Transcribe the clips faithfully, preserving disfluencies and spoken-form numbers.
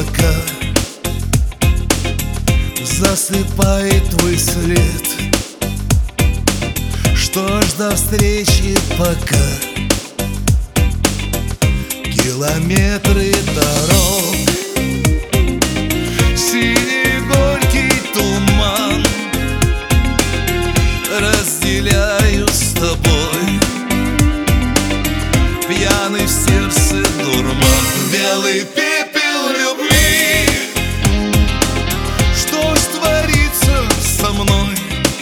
облака, засыпает твой след. Что ж, до встречи пока. Километры дорог, синий горький туман разделяю с тобой. Пьяный в сердце дурман, белый пепел любви. Что ж творится со мной?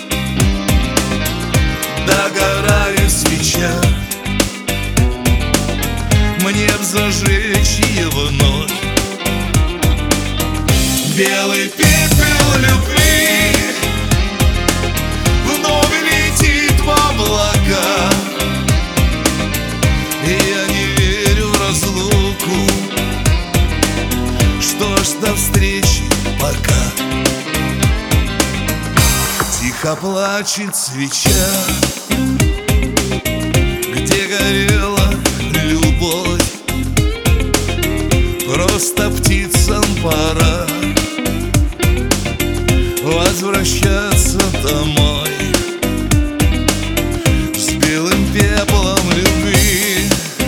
Догорает свеча, мне б зажечь ее вновь. Белый пепел любви вновь летит в облака. И я не верю в разлуку. Что ж, до встречи пока. Тихо плачет свеча, где горела любовь. Просто птицам пора возвращаться домой с белым пеплом любви.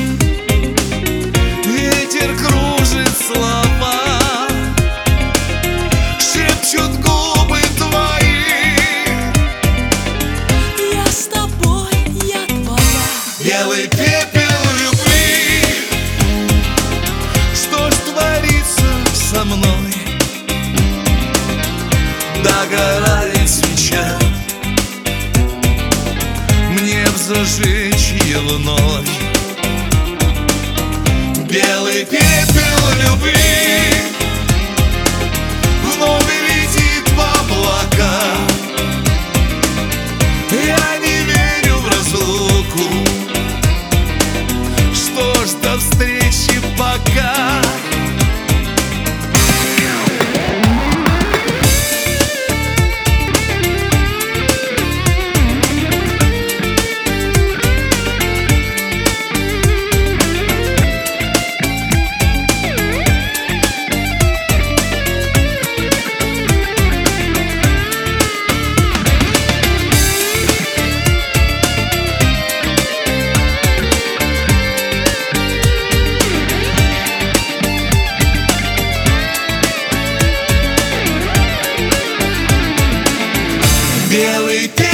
Ветер кружит слова, шепчут губы твои. Я с тобой, я твоя. Белый пепел любви. Что ж творится со мной? Догорает свеча, мне б зажечь ее вновь. Белый пепел любви вновь летит в облака. Я не верю в разлуку. Что ж, до встречи пока. Белый